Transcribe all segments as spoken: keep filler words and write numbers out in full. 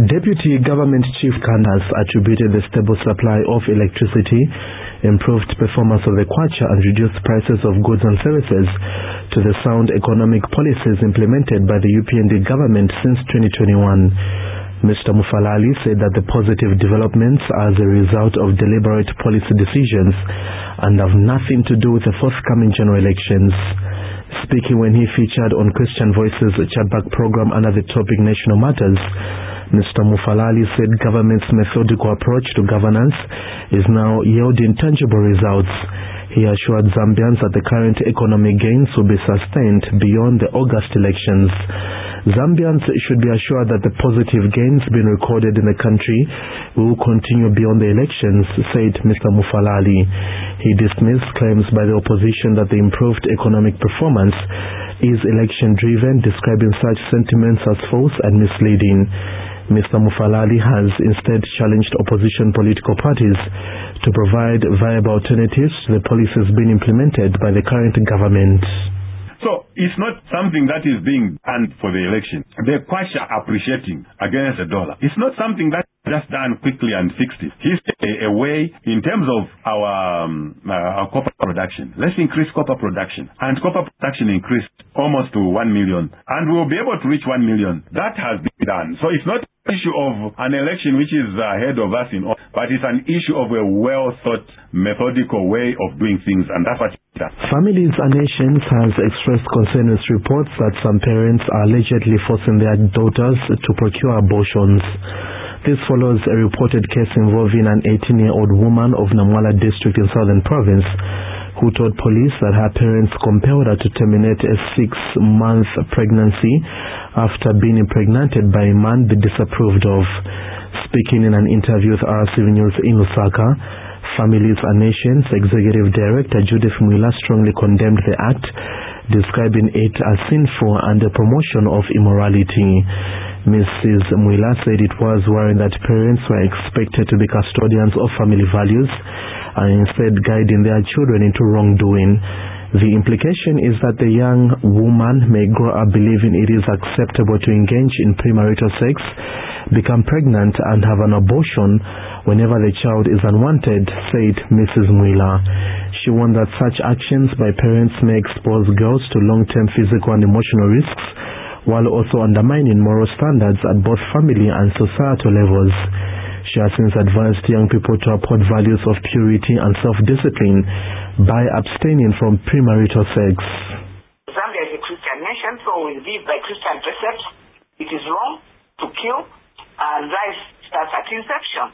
Deputy Government Chief Candace attributed the stable supply of electricity, improved performance of the Kwacha and reduced prices of goods and services to the sound economic policies implemented by the U P N D government since twenty twenty-one. Mister Mufalali said that the positive developments are as a result of deliberate policy decisions and have nothing to do with the forthcoming general elections. Speaking when he featured on Christian Voices chatback program under the topic National Matters, Mister Mufalali said government's methodical approach to governance is now yielding tangible results. He assured Zambians that the current economic gains will be sustained beyond the August elections. Zambians should be assured that the positive gains being recorded in the country will continue beyond the elections, said Mister Mufalali. He dismissed claims by the opposition that the improved economic performance is election-driven, describing such sentiments as false and misleading. Mister Mufalali has instead challenged opposition political parties to provide viable alternatives to the policies being implemented by the current government. So, it's not something that is being done for the election. The Kwacha appreciating against the dollar. It's not something that's just done quickly and fixed it. It's a, a way in terms of our, um, uh, our copper production. Let's increase copper production. And copper production increased almost to one million. And we'll be able to reach one million. That has been done. So, it's not an issue of an election which is ahead of us in all, but it's an issue of a well-thought, methodical way of doing things. And that's what Families and Nations has expressed concern with reports that some parents are allegedly forcing their daughters to procure abortions. This follows a reported case involving an eighteen-year-old woman of Namwala district in Southern Province who told police that her parents compelled her to terminate a six-month pregnancy after being impregnated by a man they disapproved of. Speaking in an interview with R C V News in Lusaka, Families and Nations Executive Director Judith Mwila strongly condemned the act, describing it as sinful and a promotion of immorality. Missus Mwila said it was worrying that parents were expected to be custodians of family values and instead guiding their children into wrongdoing. The implication is that the young woman may grow up believing it is acceptable to engage in premarital sex, become pregnant and have an abortion whenever the child is unwanted, said Missus Mwila. She warned that such actions by parents may expose girls to long-term physical and emotional risks, while also undermining moral standards at both family and societal levels. She has since advised young people to uphold values of purity and self-discipline by abstaining from premarital sex. Zambia is a Christian nation, so we live by Christian precepts. It is wrong to kill, and life starts at inception.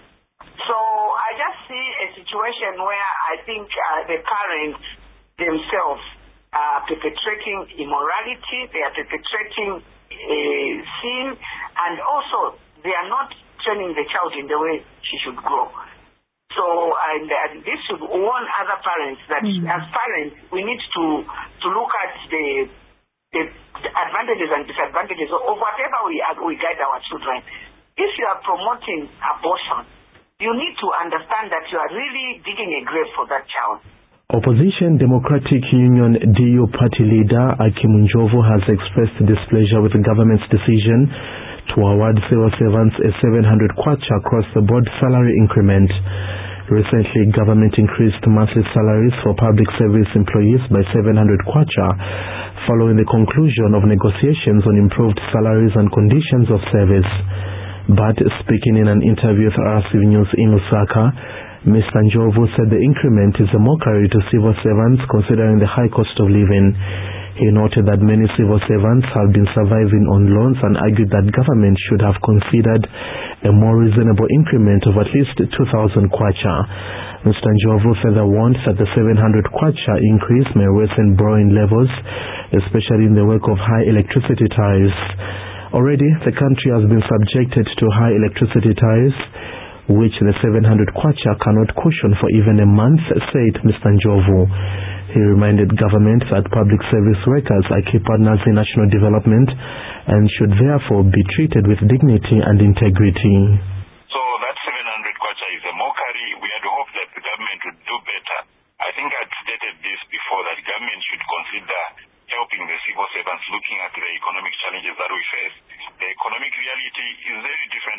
So I just see a situation where I think uh, the parents themselves are perpetrating immorality, they are perpetrating uh, sin, and also they are not training the child in the way she should grow. So and, and this should warn other parents that mm-hmm. as parents we need to to look at the, the, the advantages and disadvantages of whatever we we guide our children. If you are promoting abortion, you need to understand that you are really digging a grave for that child. Opposition Democratic Union D U party leader Akim Njovu has expressed displeasure with the government's decision to award civil servants a seven hundred kwacha across-the-board salary increment. Recently, government increased monthly salaries for public service employees by seven hundred kwacha following the conclusion of negotiations on improved salaries and conditions of service. But speaking in an interview with R C V News in Lusaka, Mister Njovu said the increment is a mockery to civil servants considering the high cost of living. He noted that many civil servants have been surviving on loans and argued that government should have considered a more reasonable increment of at least two thousand kwacha. Mister Njovu further warned that the seven hundred kwacha increase may worsen borrowing levels, especially in the wake of high electricity tariffs. Already, the country has been subjected to high electricity tariffs, which the seven hundred kwacha cannot cushion for even a month, said Mister Njovu. He reminded government that public service workers are key partners in national development and should therefore be treated with dignity and integrity. So that seven hundred kwacha is a mockery. We had hoped that the government would do better. I think I'd stated this before, that government should consider helping the civil servants looking at the economic challenges that we face. The economic reality is very different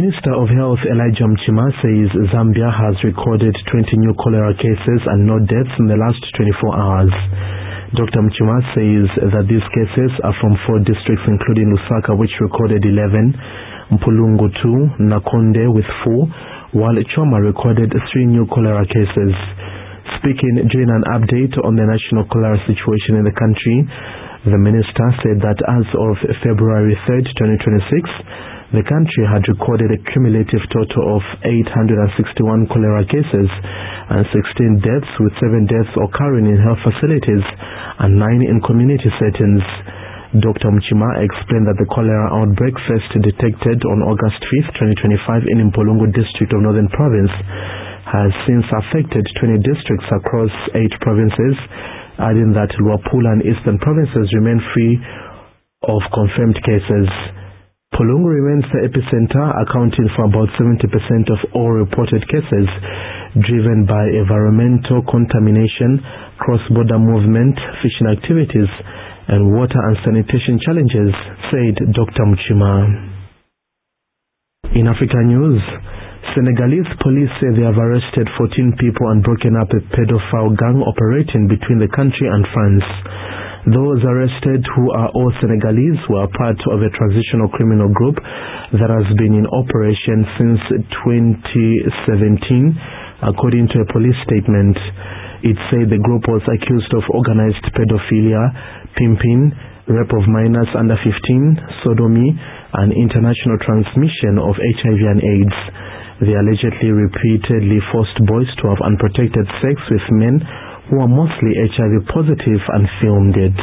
Minister of Health Elijah Mchima says Zambia has recorded twenty new cholera cases and no deaths in the last twenty-four hours. Doctor Mchima says that these cases are from four districts including Lusaka, which recorded eleven, Mpulungu two, Nakonde with four, while Choma recorded three new cholera cases. Speaking during an update on the national cholera situation in the country, the minister said that as of February third, twenty twenty-six, the country had recorded a cumulative total of eight hundred sixty-one cholera cases and sixteen deaths, with seven deaths occurring in health facilities and nine in community settings. Doctor Mchima explained that the cholera outbreak first detected on August fifth, twenty twenty-five in Mpulungu district of Northern Province has since affected twenty districts across eight provinces, adding that Luapula and Eastern provinces remain free of confirmed cases. Mpulungu remains the epicenter, accounting for about seventy percent of all reported cases, driven by environmental contamination, cross-border movement, fishing activities, and water and sanitation challenges, said Doctor Mchima. In Africa news, Senegalese police say they have arrested fourteen people and broken up a pedophile gang operating between the country and France. Those arrested, who are all Senegalese, were part of a transitional criminal group that has been in operation since twenty seventeen, according to a police statement. It said the group was accused of organized pedophilia, pimping, rape of minors under fifteen, sodomy, and international transmission of H I V and AIDS. They allegedly repeatedly forced boys to have unprotected sex with men who are mostly H I V positive and filmed it.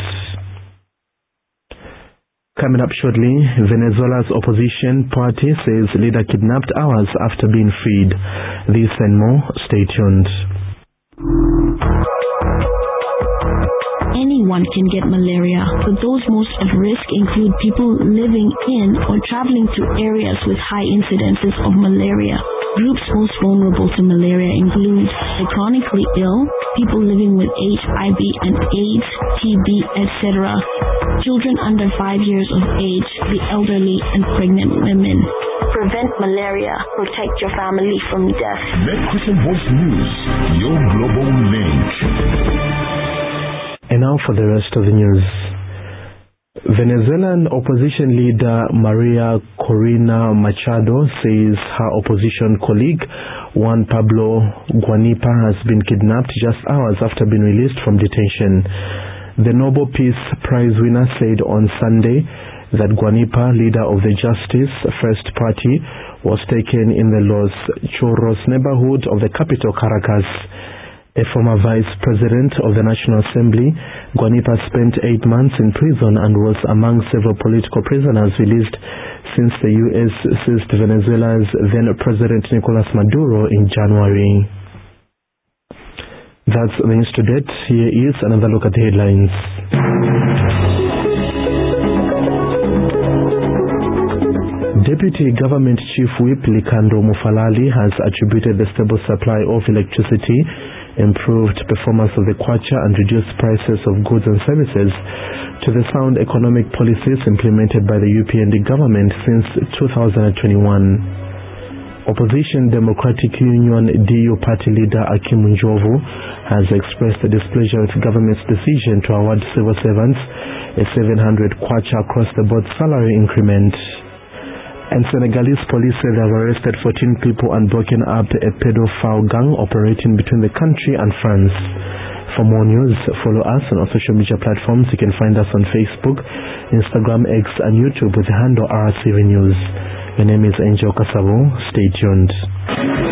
Coming up shortly, Venezuela's opposition party says leader kidnapped hours after being freed. This and more, stay tuned. Anyone can get malaria, but those most at risk include people living in or traveling to areas with high incidences of malaria. Groups most vulnerable to malaria include the chronically ill, people living with H I V and AIDS, T B, et cetera, children under five years of age, the elderly, and pregnant women. Prevent malaria. Protect your family from death. Met Christian Voice News, your global link. And now for the rest of the news. Venezuelan opposition leader Maria Corina Machado says her opposition colleague Juan Pablo Guanipa has been kidnapped just hours after being released from detention. The Nobel Peace Prize winner said on Sunday that Guanipa, leader of the Justice First Party, was taken in the Los Chorros neighborhood of the capital Caracas. A former vice president of the National Assembly, Guanipa spent eight months in prison and was among several political prisoners released since the U S seized Venezuela's then-President Nicolas Maduro in January. That's the news to date. Here is another look at the headlines. Deputy Government Chief Whip Likando Mufalali has attributed the stable supply of electricity, improved performance of the kwacha, and reduced prices of goods and services to the sound economic policies implemented by the U P N D government since two thousand twenty-one. Opposition Democratic Union D U party leader Akim Njovu has expressed displeasure with the government's decision to award civil servants a seven hundred kwacha across the board salary increment. And Senegalese police say they have arrested fourteen people and broken up a pedophile gang operating between the country and France. For more news, follow us on our social media platforms. You can find us on Facebook, Instagram, X, and YouTube with the handle R C V News. My name is Angel Kasabo. Stay tuned.